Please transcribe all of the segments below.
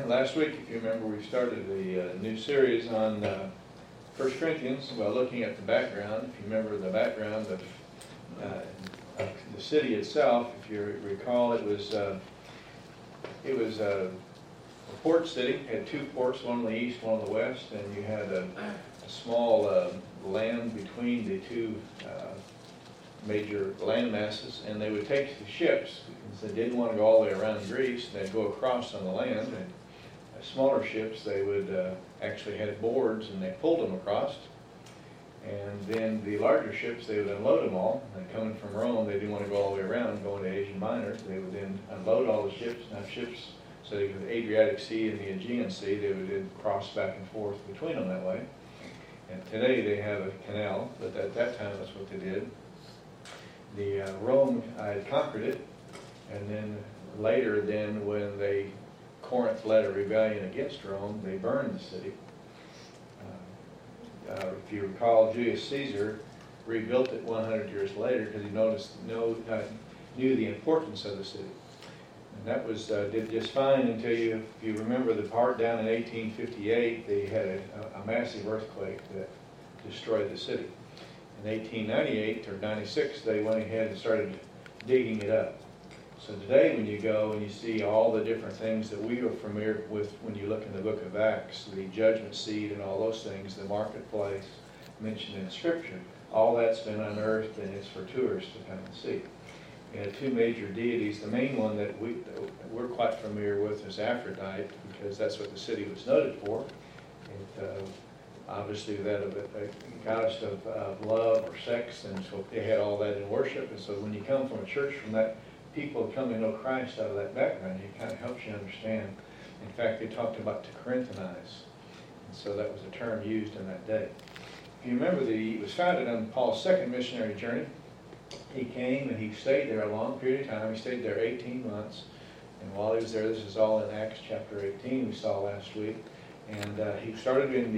Last week, if you remember, we started a new series on 1 Corinthians by looking at the background. If you remember the background of the city itself, if you recall, it was a port city. It had two ports, one on the east, one on the west, and you had a small land between the two major land masses, and they would take the ships, because they didn't want to go all the way around Greece, they'd go across on the land, and smaller ships, they would actually had boards, and they pulled them across, and then the larger ships, they would unload them all, and coming from Rome, they didn't want to go all the way around, going to Asia Minor, they would then unload all the ships, and have ships, so they could the Adriatic Sea and the Aegean Sea, they would then cross back and forth between them that way. And today they have a canal, but at that time that's what they did. The Rome had conquered it, and then later, then when Corinth led a rebellion against Rome, they burned the city. If you recall, Julius Caesar rebuilt it 100 years later because he knew the importance of the city. And that was did just fine until if you remember the part down in 1858, they had a massive earthquake that destroyed the city. In 1898 or 96, they went ahead and started digging it up. So today when you go and you see all the different things that we are familiar with when you look in the book of Acts, the judgment seat and all those things, the marketplace mentioned in Scripture, all that's been unearthed and it's for tourists to come and see. You had two major deities. The main one that we're quite familiar with is Aphrodite, because that's what the city was noted for. Obviously that of a goddess of love or sex, and so they had all that in worship. And so when you come from a church from that, people come to know Christ out of that background, it kind of helps you understand. In fact, they talked about to Corinthianize, and so that was a term used in that day. If you remember, it was founded on Paul's second missionary journey. He came and he stayed there a long period of time. He stayed there 18 months, and while he was there, this is all in Acts chapter 18 we saw last week. And he started in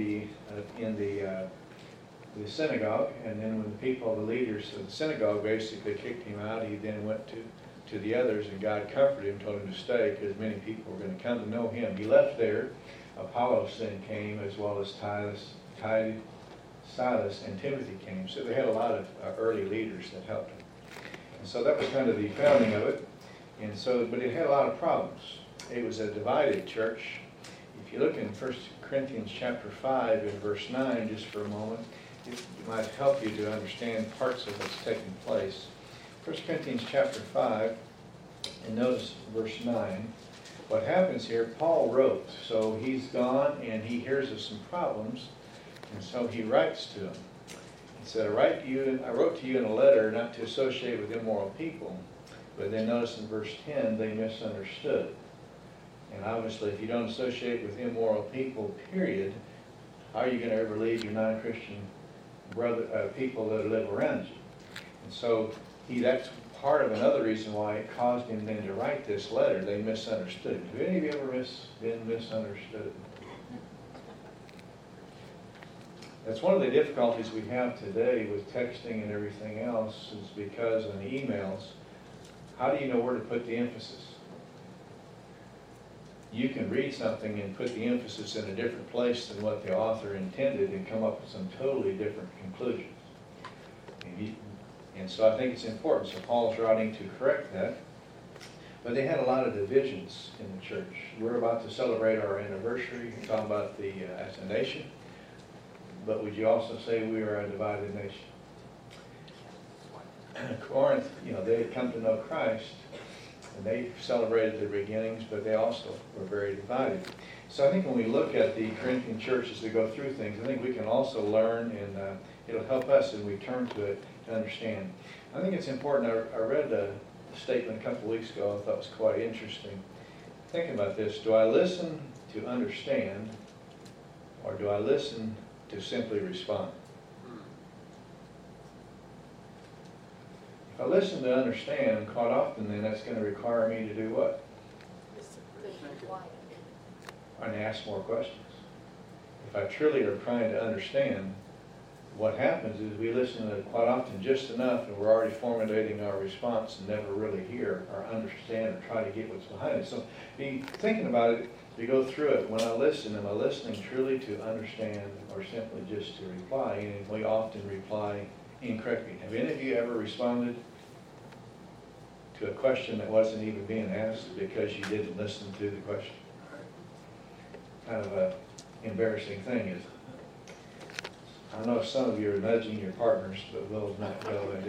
the synagogue, and then when the people, the leaders of the synagogue basically kicked him out, he then went to the others, and God comforted him, told him to stay because many people were going to come to know him. He left there. Apollos then came, as well as Silas and Timothy came. So they had a lot of early leaders that helped him. And so that was kind of the founding of it. And so, but it had a lot of problems. It was a divided church. If you look in 1 Corinthians chapter 5 in verse 9, just for a moment, it might help you to understand parts of what's taking place. 1 Corinthians chapter 5, and notice verse 9. What happens here, Paul wrote, so he's gone and he hears of some problems, and so he writes to them. He said, I wrote to you in a letter not to associate with immoral people, but then notice in verse 10, they misunderstood. And obviously, if you don't associate with immoral people, period, how are you going to ever lead your non-Christian people that live around you? And so that's part of another reason why it caused him then to write this letter. They misunderstood him. Have any of you ever been misunderstood? That's one of the difficulties we have today with texting and everything else, is because in the emails, how do you know where to put the emphasis? You can read something and put the emphasis in a different place than what the author intended and come up with some totally different conclusions. And so I think it's important. So Paul's writing to correct that. But they had a lot of divisions in the church. We're about to celebrate our anniversary, talking about as a nation. But would you also say we are a divided nation? Corinth, they had come to know Christ, and they celebrated their beginnings, but they also were very divided. So I think when we look at the Corinthian church as we go through things, I think we can also learn, and it'll help us as we turn to it to understand. I think it's important. I read a statement a couple of weeks ago I thought was quite interesting. Think about this. Do I listen to understand, or do I listen to simply respond? If I listen to understand, quite often then that's going to require me to do what? And ask more questions. If I truly are trying to understand, what happens is we listen to it quite often just enough, and we're already formulating our response and never really hear or understand or try to get what's behind it. So be thinking about it. to go through it. When I listen, am I listening truly to understand or simply just to reply? And we often reply incorrectly. Have any of you ever responded to a question that wasn't even being asked because you didn't listen to the question? Kind of a embarrassing thing, isn't it? I know some of you are nudging your partners, but we'll not go and do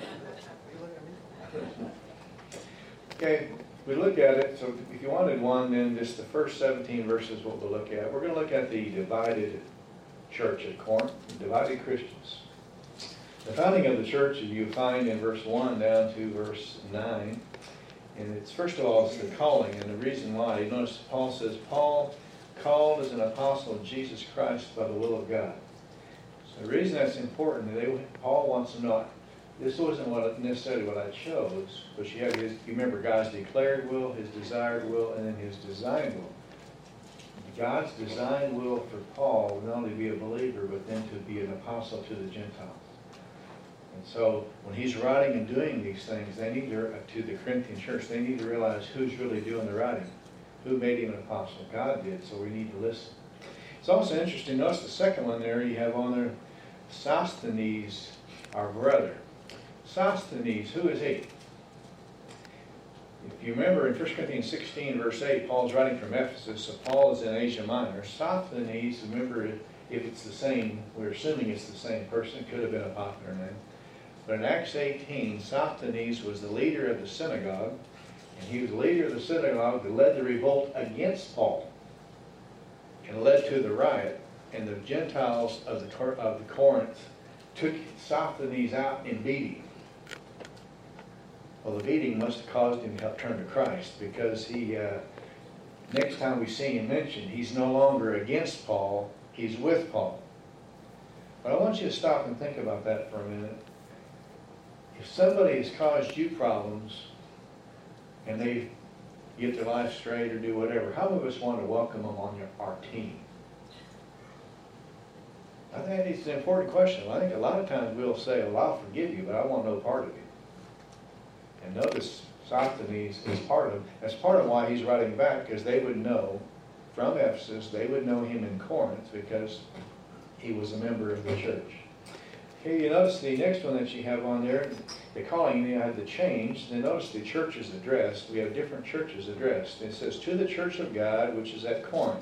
it. Okay, we look at it. So if you wanted one, then just the first 17 verses what we'll look at. We're going to look at the divided church at Corinth, divided Christians. The founding of the church you find in verse 1 down to verse 9. And it's, first of all, it's the calling and the reason why. You notice Paul says, Paul, called as an apostle of Jesus Christ by the will of God. So the reason that's important, Paul wants to know, this wasn't necessarily what I chose, but you remember God's declared will, his desired will, and then his design will. God's design will for Paul would not only be a believer, but then to be an apostle to the Gentiles. And so when he's writing and doing these things, they need to the Corinthian church, they need to realize who's really doing the writing. Who made him an apostle? God did, so we need to listen. It's also interesting, notice the second one there, you have on there, Sosthenes, our brother. Sosthenes, who is he? If you remember in 1 Corinthians 16, verse 8, Paul's writing from Ephesus, so Paul is in Asia Minor. Sosthenes, remember, if it's the same, we're assuming it's the same person, it could have been a popular name. But in Acts 18, Sosthenes was the leader of the synagogue, and he was the leader of the synagogue that led the revolt against Paul and led to the riot. And the Gentiles of the Corinth took Sosthenes out and beat him. Well, the beating must have caused him to help turn to Christ, because he, next time we see him mentioned, he's no longer against Paul, he's with Paul. But I want you to stop and think about that for a minute. If somebody has caused you problems and they get their life straight or do whatever, how many of us want to welcome them on our team? I think it's an important question. I think a lot of times we'll say, well, I'll forgive you, but I want no part of you. And notice Sosthenes is part of, that's part of why he's writing back, because they would know from Ephesus, they would know him in Corinth because he was a member of the church. Okay, you notice the next one that you have on there, the calling, you have the change. Then notice the church is addressed. We have different churches addressed. It says, to the church of God, which is at Corinth,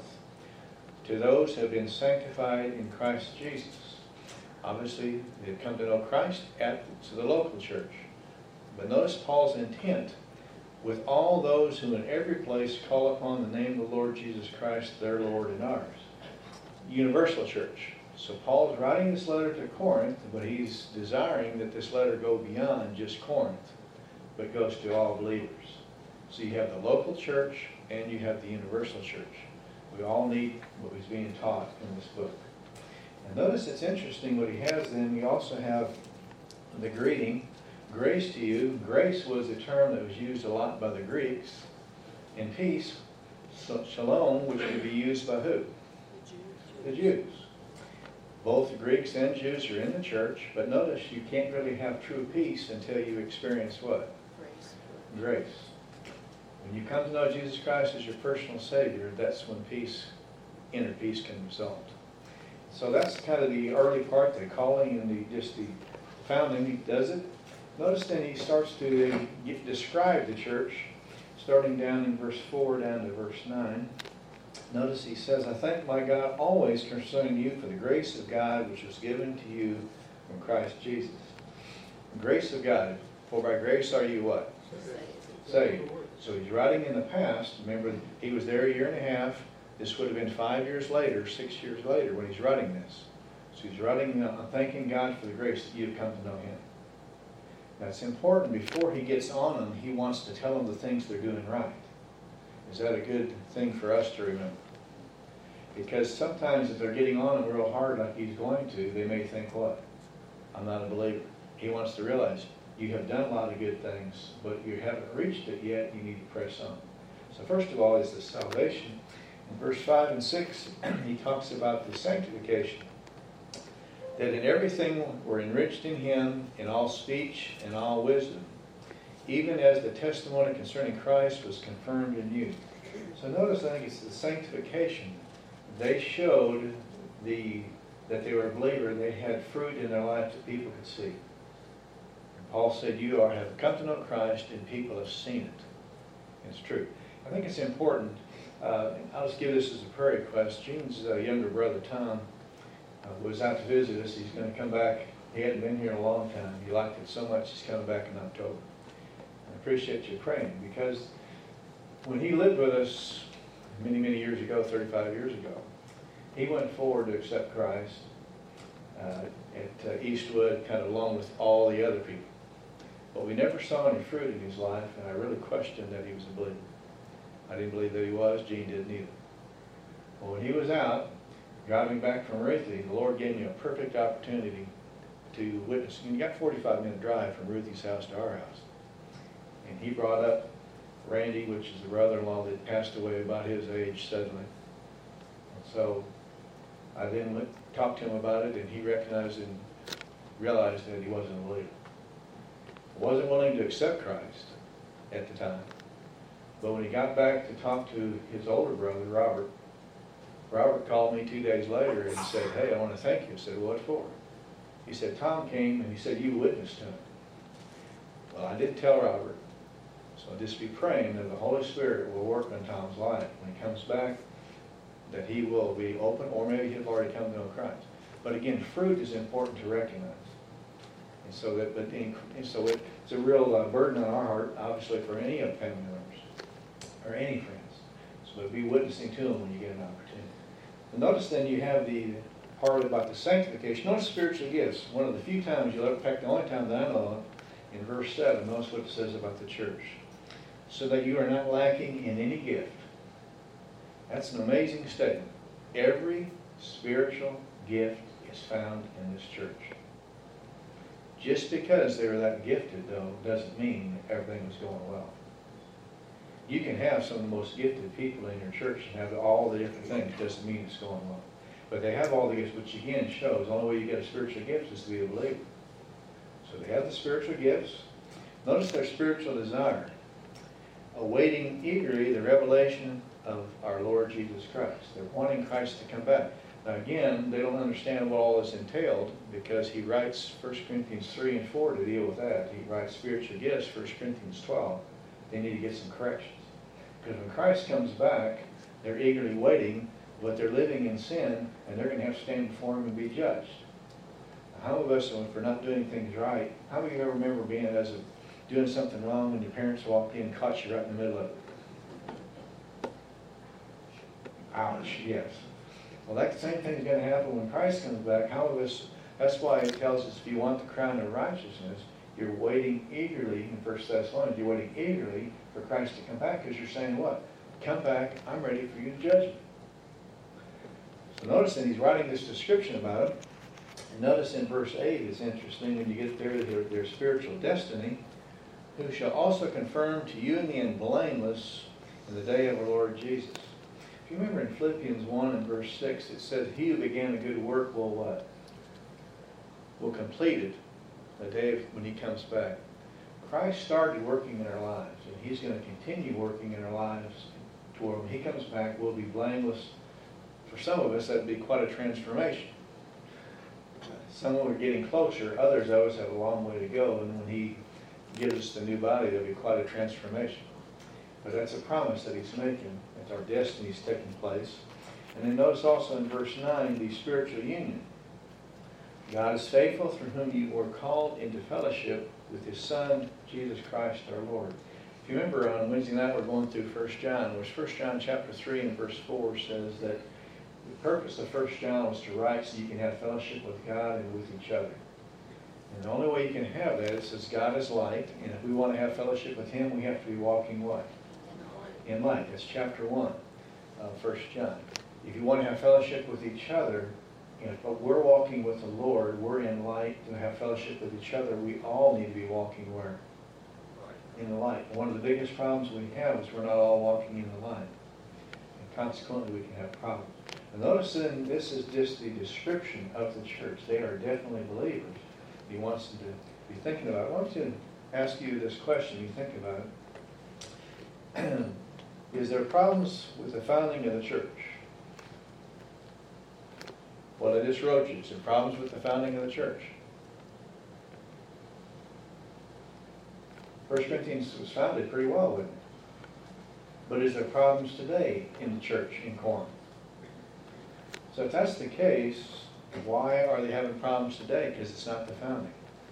to those who have been sanctified in Christ Jesus. Obviously, they've come to know Christ to the local church. But notice Paul's intent, with all those who in every place call upon the name of the Lord Jesus Christ, their Lord and ours. Universal church. So Paul's writing this letter to Corinth, but he's desiring that this letter go beyond just Corinth, but goes to all believers. So you have the local church and you have the universal church. We all need what is being taught in this book. And notice it's interesting what he has then. You also have the greeting, grace to you. Grace was a term that was used a lot by the Greeks. And peace, shalom, which would be used by who? The Jews. Both the Greeks and Jews are in the church, but notice you can't really have true peace until you experience what? Grace. When you come to know Jesus Christ as your personal Savior, that's when peace, inner peace, can result. So that's kind of the early part, the calling and just the founding. He does it. Notice then he starts to describe the church, starting down in verse 4 down to verse 9. Notice he says, I thank my God always concerning you for the grace of God which was given to you from Christ Jesus. The grace of God. For by grace are you what? Saved. So he's writing in the past. Remember, he was there a year and a half. This would have been 5 years later, 6 years later when he's writing this. So he's writing, thanking God for the grace that you've come to know him. That's important. Before he gets on them, he wants to tell them the things they're doing right. Is that a good thing for us to remember? Because sometimes if they're getting on them real hard like he's going to, they may think, what? I'm not a believer. He wants to realize you have done a lot of good things, but you haven't reached it yet. You need to press on. So first of all is the salvation. In verse 5 and 6, he talks about the sanctification. That in everything we're enriched in him, in all speech and all wisdom, even as the testimony concerning Christ was confirmed in you. So notice, I think it's the sanctification. They showed that they were a believer. They had fruit in their life that people could see. And Paul said, you have come to know Christ and people have seen it. It's true. I think it's important. I'll just give this as a prayer request. Gene's younger brother, Tom, was out to visit us. He's going to come back. He hadn't been here in a long time. He liked it so much, he's coming back in October. I appreciate you praying, because when he lived with us many, many years ago, 35 years ago, he went forward to accept Christ at Eastwood, kind of along with all the other people. But we never saw any fruit in his life, and I really questioned that he was a believer. I didn't believe that he was. Gene didn't either. Well, when he was out, driving back from Ruthie, the Lord gave me a perfect opportunity to witness. And you got a 45-minute drive from Ruthie's house to our house. And he brought up Randy, which is the brother-in-law that passed away about his age suddenly. And so I then talked to him about it, and he recognized and realized that he wasn't a believer. Wasn't willing to accept Christ at the time. But when he got back to talk to his older brother, Robert called me 2 days later and said, hey, I want to thank you. I said, what for? He said, Tom came and he said, you witnessed to him. Well, I didn't tell Robert. So I'll just be praying that the Holy Spirit will work on Tom's life. When he comes back, that he will be open, or maybe he'll already come to know Christ. But again, fruit is important to recognize. And so it's a real burden on our heart, obviously, for any of family members or any friends. So be witnessing to them when you get an opportunity. And notice then you have the part about the sanctification. Notice spiritual gifts. One of the few times you'll ever, in fact, the only time that I know of, in verse 7, notice what it says about the church. So that you are not lacking in any gift. That's an amazing statement. Every spiritual gift is found in this church. Just because they were that gifted, though, doesn't mean everything was going well. You can have some of the most gifted people in your church and have all the different things. Doesn't mean it's going well. But they have all the gifts, which again shows the only way you get a spiritual gift is to be a believer. So they have the spiritual gifts. Notice their spiritual desire, awaiting eagerly the revelation of our Lord Jesus Christ. They're wanting Christ to come back. Now again, they don't understand what all this entailed, because he writes 1 Corinthians 3 and 4 to deal with that. He writes spiritual gifts, 1 Corinthians 12. They need to get some corrections. Because when Christ comes back, they're eagerly waiting, but they're living in sin, and they're going to have to stand before him and be judged. Now, how many of us, if we're not doing things right, how many of you ever remember being doing something wrong when your parents walked in and caught you right in the middle of it? Ouch, yes. Well, that same thing is going to happen when Christ comes back. How of us, that's why it tells us if you want the crown of righteousness, you're waiting eagerly, in 1 Thessalonians, you're waiting eagerly for Christ to come back, because you're saying what? Come back, I'm ready for you to judge me. So notice that he's writing this description about it. And notice in verse 8, it's interesting when you get there, their spiritual destiny, who shall also confirm to you in the end blameless in the day of our Lord Jesus. If you remember in Philippians 1 and verse 6, it says, he who began a good work will what? Will complete it the day when he comes back. Christ started working in our lives, and he's going to continue working in our lives to where when he comes back, we'll be blameless. For some of us, that would be quite a transformation. Some are getting closer, others of us have a long way to go, and when he gives us the new body, there'll be quite a transformation. But that's a promise that he's making, that our destiny is taking place. And then notice also in verse 9, the spiritual union. God is faithful, through whom you were called into fellowship with his Son, Jesus Christ our Lord. If you remember on Wednesday night we're going through 1 John, which 1 John chapter 3 and verse 4 says that the purpose of 1 John was to write so you can have fellowship with God and with each other. And the only way you can have that, it says God is light, and if we want to have fellowship with him, we have to be walking what? In light. That's chapter 1 of 1 John. If you want to have fellowship with each other, but we're walking with the Lord, we're in light to have fellowship with each other, we all need to be walking where? In the light. One of the biggest problems we have is we're not all walking in the light. And consequently, we can have problems. And notice then, this is just the description of the church. They are definitely believers. He wants them to be thinking about it. I want to ask you this question. You think about it. Is there problems with the founding of the church? Well, I just wrote you. Is there problems with the founding of the church? 1 Corinthians was founded pretty well, wasn't it? But is there problems today in the church in Corinth? So if that's the case, why are they having problems today? Because it's not the founding.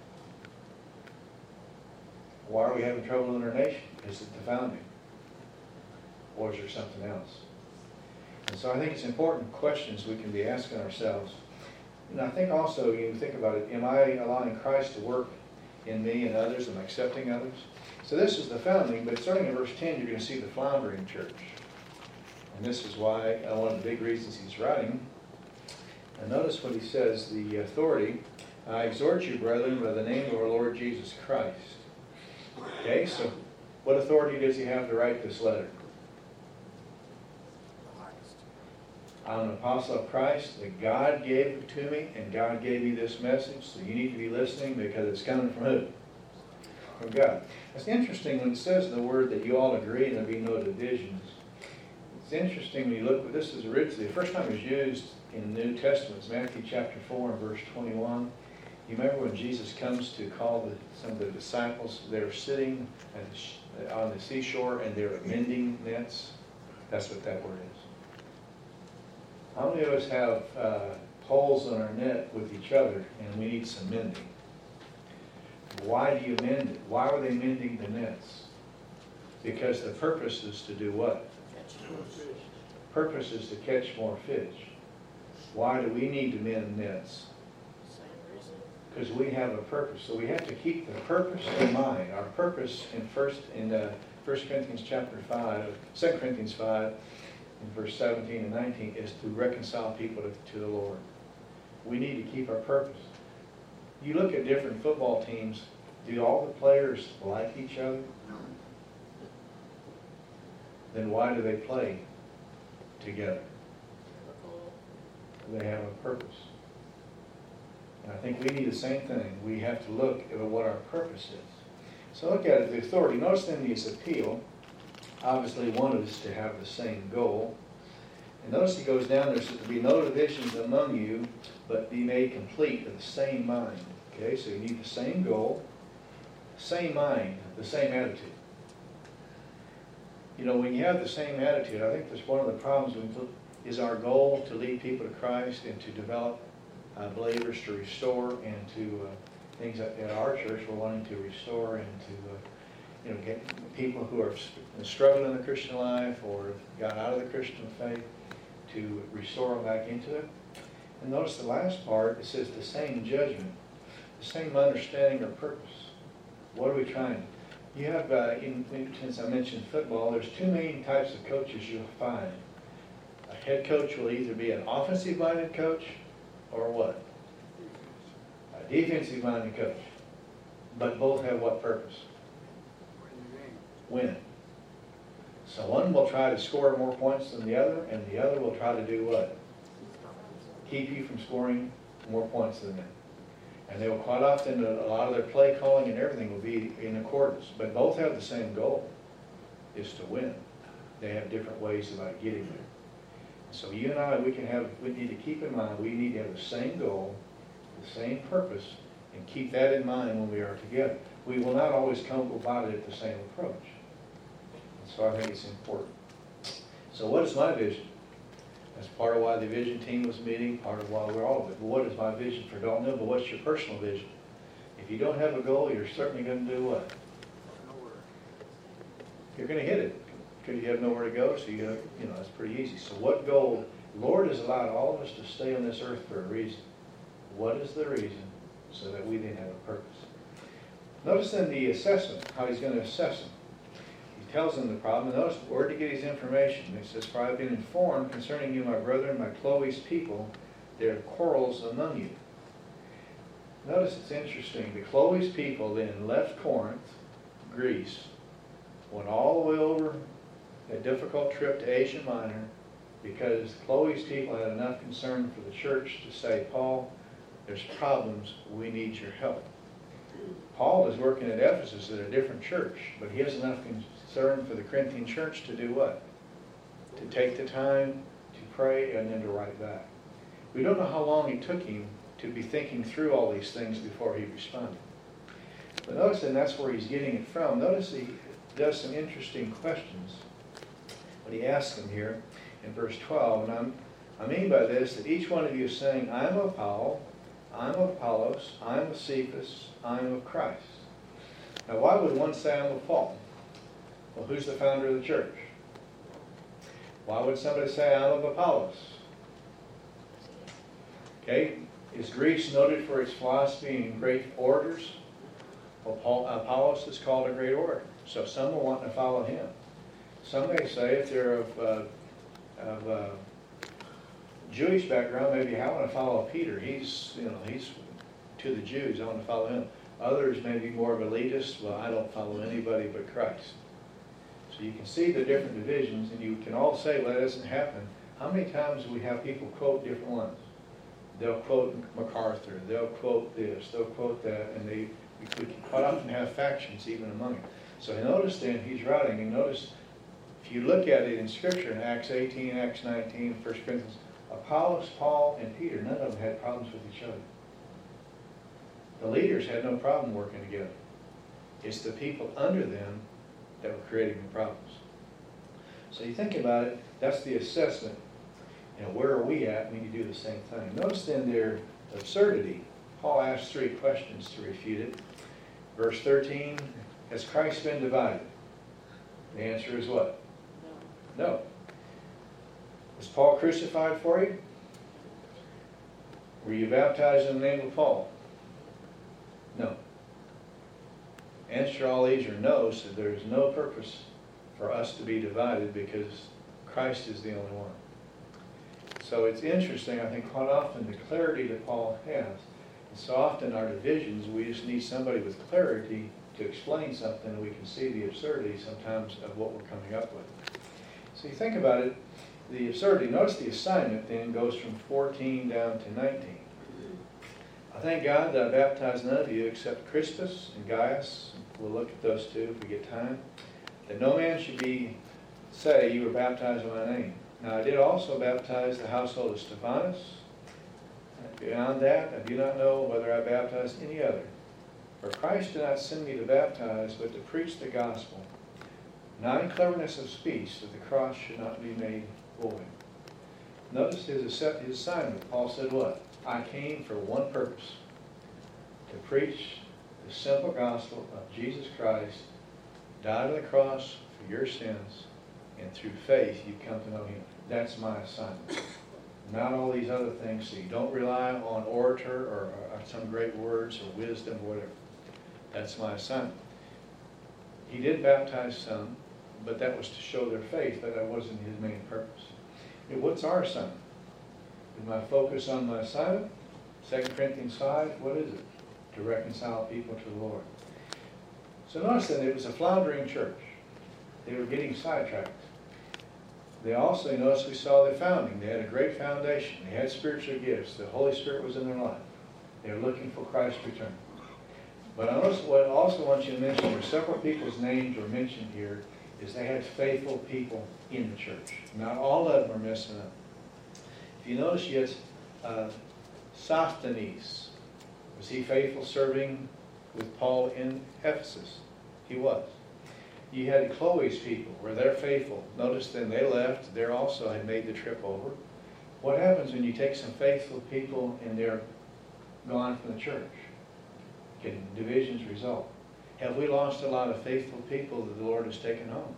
Why are we having trouble in our nation? Is it the founding? Or is there something else? And so I think it's important questions we can be asking ourselves. And I think also, you think about it, am I allowing Christ to work in me and others? Am I accepting others? So this is the founding, but starting in verse 10, you're going to see the floundering church. And this is why, one of the big reasons he's writing. And notice what he says, the authority, I exhort you, brethren, by the name of our Lord Jesus Christ. Okay, so what authority does he have to write this letter? I'm an apostle of Christ, that God gave it to me, and God gave me this message, so you need to be listening because it's coming from who? From God. It's interesting when it says in the word that you all agree and there be no divisions. It's interesting when you look, this is originally, the first time it was used in the New Testament, it's Matthew chapter 4 and verse 21. You remember when Jesus comes to call some of the disciples, they're sitting on the seashore and they're mending nets? That's what that word is. How many of us have holes in our net with each other and we need some mending? Why do you mend it? Why were they mending the nets? Because the purpose is to do what? Catch more fish. Purpose is to catch more fish. Why do we need to mend nets? Same reason. Because we have a purpose. So we have to keep the purpose in mind. Our purpose in 1 Corinthians chapter 5, 2 Corinthians 5, in verse 17 and 19, is to reconcile people to the Lord. We need to keep our purpose. You look at different football teams, do all the players like each other? Then why do they play together? They have a purpose. And I think we need the same thing. We have to look at what our purpose is. So look at it, the authority. Notice then his appeal. Obviously one is to have the same goal. And notice he goes down, there's to be no divisions among you, but be made complete with the same mind. Okay, so you need the same goal, same mind, the same attitude. You know, when you have the same attitude, I think that's one of the problems is our goal to lead people to Christ and to develop believers, to restore, and to things that at our church we're wanting to restore and to get people who are struggling in the Christian life or got out of the Christian faith to restore them back into it. And notice the last part, it says the same judgment, the same understanding or purpose. What are we trying? You have, since I mentioned football, there's two main types of coaches you'll find. A head coach will either be an offensive-minded coach or what? A defensive-minded coach. But both have what purpose? Win. So one will try to score more points than the other, and the other will try to do what? Keep you from scoring more points than them. And they will quite often, a lot of their play calling and everything will be in accordance. But both have the same goal, is to win. They have different ways about getting there. So you and I, we need to keep in mind, we need to have the same goal, the same purpose, and keep that in mind when we are together. We will not always come about it at the same approach. And so I think it's important. So what is my vision? That's part of why the vision team was meeting, part of why we're all of it. But what is my vision for Dalton? But what's your personal vision? If you don't have a goal, you're certainly going to do what? Nowhere. You're going to hit it because you have nowhere to go. So that's pretty easy. So what goal? The Lord has allowed all of us to stay on this earth for a reason. What is the reason? So that we then have a purpose. Notice then the assessment, how he's going to assess them. He tells them the problem. Notice where to get his information. He says, "For I have been informed concerning you, my brethren, my Chloe's people, there are quarrels among you." Notice it's interesting. The Chloe's people then left Corinth, Greece, went all the way over a difficult trip to Asia Minor because Chloe's people had enough concern for the church to say, "Paul, there's problems, we need your help." Paul is working at Ephesus at a different church, but he has enough concern for the Corinthian church to do what? to take the time to pray and then to write back. We don't know how long it took him to be thinking through all these things before he responded. But notice, and that's where he's getting it from. Notice he does some interesting questions. But he asks them here in verse 12, and I mean by this that each one of you is saying, I'm of Paul, I'm of Apollos, I'm of Cephas, I'm of Christ. Now why would one say I'm of Paul? Well, who's the founder of the church? Why would somebody say I'm of Apollos? Okay, is Greece noted for its philosophy and great orators? Well, Apollos is called a great orator, so some will want to follow him. Some may say if they're of Jewish background, maybe I want to follow Peter. He's to the Jews, I want to follow him. Others may be more of elitist. Well, I don't follow anybody but Christ. So you can see the different divisions, and you can all say, well, that doesn't happen. How many times do we have people quote different ones? They'll quote MacArthur, they'll quote this, they'll quote that, and we quite often have factions even among them. So notice then, he's writing, and notice, if you look at it in Scripture, in Acts 18, Acts 19, 1 Corinthians, Apollos, Paul, and Peter, none of them had problems with each other. The leaders had no problem working together. It's the people under them that were creating the problems. So you think about it, that's the assessment. Where are we at when you do the same thing? Notice then their absurdity. Paul asks 3 questions to refute it. Verse 13, has Christ been divided? The answer is what? No. No. Was Paul crucified for you? Were you baptized in the name of Paul? No. Answer to all these are no, so there's no purpose for us to be divided because Christ is the only one. So it's interesting, I think, quite often the clarity that Paul has. And so often our divisions, we just need somebody with clarity to explain something, and we can see the absurdity sometimes of what we're coming up with. So you think about it, the absurdity, notice the assignment then goes from 14 down to 19. I thank God that I baptized none of you except Crispus and Gaius. We'll look at those two if we get time. That no man should say you were baptized in my name. Now I did also baptize the household of Stephanas. Beyond that, I do not know whether I baptized any other. For Christ did not send me to baptize, but to preach the gospel, not in cleverness of speech, that the cross should not be made void. Notice his assignment. Paul said what? I came for one purpose, to preach the simple gospel of Jesus Christ, died on the cross for your sins, and through faith you come to know him. That's my assignment. Not all these other things. So you don't rely on orator or some great words or wisdom or whatever. That's my assignment. He did baptize some, but that was to show their faith, but that wasn't his main purpose. What's our assignment? Is my focus on my assignment? 2 Corinthians 5, what is it? To reconcile people to the Lord. So notice that it was a floundering church. They were getting sidetracked. They also, notice we saw their founding. They had a great foundation. They had spiritual gifts. The Holy Spirit was in their life. They were looking for Christ's return. But I also want you to mention, there several people's names were mentioned here, is they had faithful people in the church. Not all of them are messing up. If you notice, you had Sosthenes. Was he faithful serving with Paul in Ephesus? He was. You had Chloe's people. Were they faithful? Notice then they left. They also had made the trip over. What happens when you take some faithful people and they're gone from the church? Can divisions result? Have we lost a lot of faithful people that the Lord has taken home?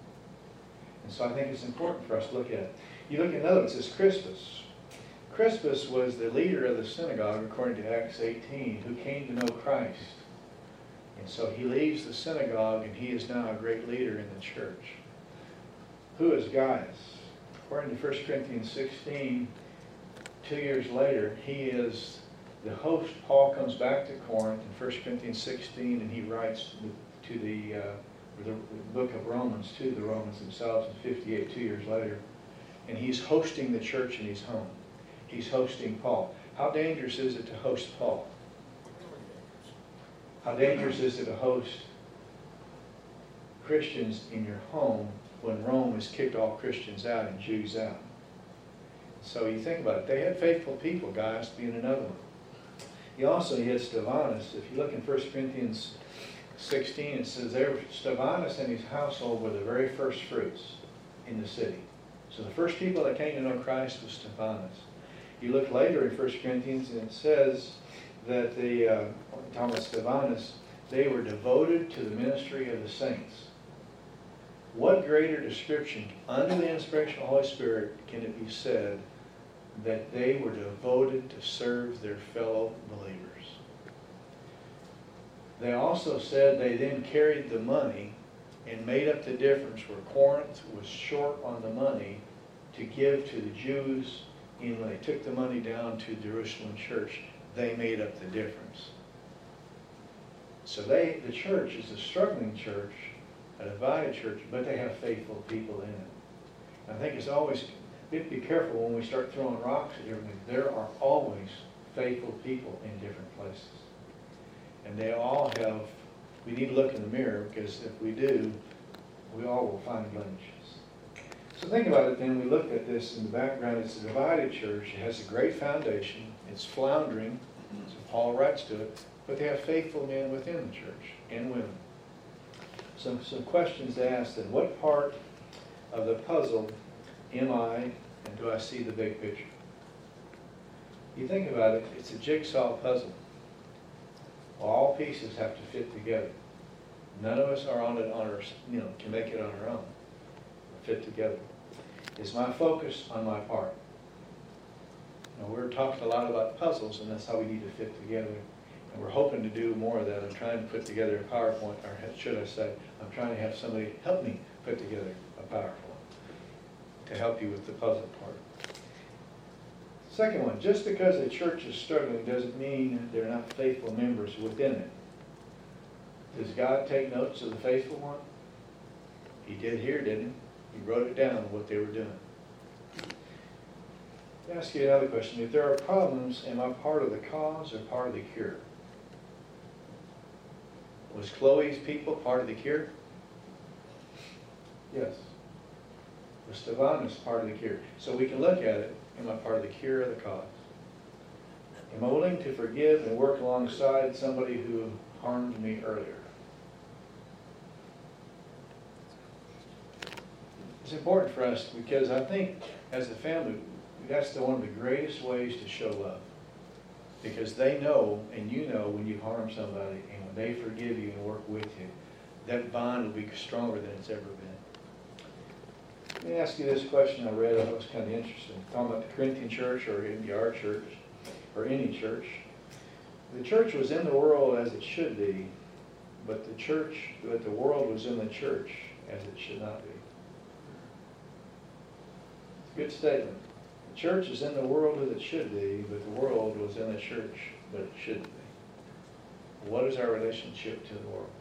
And so I think it's important for us to look at it. You look at notes, it's Crispus. Crispus was the leader of the synagogue, according to Acts 18, who came to know Christ. And so he leaves the synagogue, and he is now a great leader in the church. Who is Gaius? According to 1 Corinthians 16, 2 years later, he is the host. Paul comes back to Corinth in 1 Corinthians 16, and he writes to the book of Romans to the Romans themselves in 58, 2 years later. And he's hosting the church in his home. He's hosting Paul. How dangerous is it to host Paul? How dangerous is it to host Christians in your home when Rome has kicked all Christians out and Jews out. So you think about it, they had faithful people, Gaius being another one. You also had Stephanus. If you look in 1 Corinthians 16, it says there, Stephanus and his household were the very first fruits in the city. So the first people that came to know Christ was Stephanus. You look later in 1 Corinthians and it says that talking about Stephanus, they were devoted to the ministry of the saints. What greater description, under the inspiration of the Holy Spirit, can it be said that they were devoted to serve their fellow believers? They also said they then carried the money and made up the difference where Corinth was short on the money to give to the Jews. And when they took the money down to the Jerusalem church, they made up the difference. So the church is a struggling church, a divided church, but they have faithful people in it. I think it's always, we have to be careful when we start throwing rocks at everything. There are always faithful people in different places. And they all have, we need to look in the mirror, because if we do, we all will find blemishes. So think about it then, we looked at this in the background. It's a divided church. It has a great foundation. It's floundering, so Paul writes to it, but they have faithful men within the church and women. Some questions to ask then. What part of the puzzle am I, and do I see the big picture? You think about it, it's a jigsaw puzzle. All pieces have to fit together. None of us are on it on our, can make it on our own. Fit together. Is my focus on my part? Now, we're talking a lot about puzzles, and that's how we need to fit together. And we're hoping to do more of that. I'm trying to put together a PowerPoint, or should I say, I'm trying to have somebody help me put together a PowerPoint to help you with the puzzle part. Second one, just because a church is struggling doesn't mean they're not faithful members within it. Does God take notes of the faithful one? He did here, didn't he? He wrote it down, what they were doing. Let me ask you another question. If there are problems, am I part of the cause or part of the cure? Was Chloe's people part of the cure? Yes. Was Stephanus part of the cure? So we can look at it. Am I part of the cure or the cause? Am I willing to forgive and work alongside somebody who harmed me earlier? It's important for us because I think as a family, that's one of the greatest ways to show love. Because they know, and you know, when you harm somebody, and when they forgive you and work with you, that bond will be stronger than it's ever been. Let me ask you this question I read. I thought it was kind of interesting. Talking about the Corinthian church, or maybe our church, or any church. The church was in the world as it should be, but the world was in the church as it should not be. It's a good statement. The church is in the world as it should be, but the world was in the church, but it shouldn't be. What is our relationship to the world?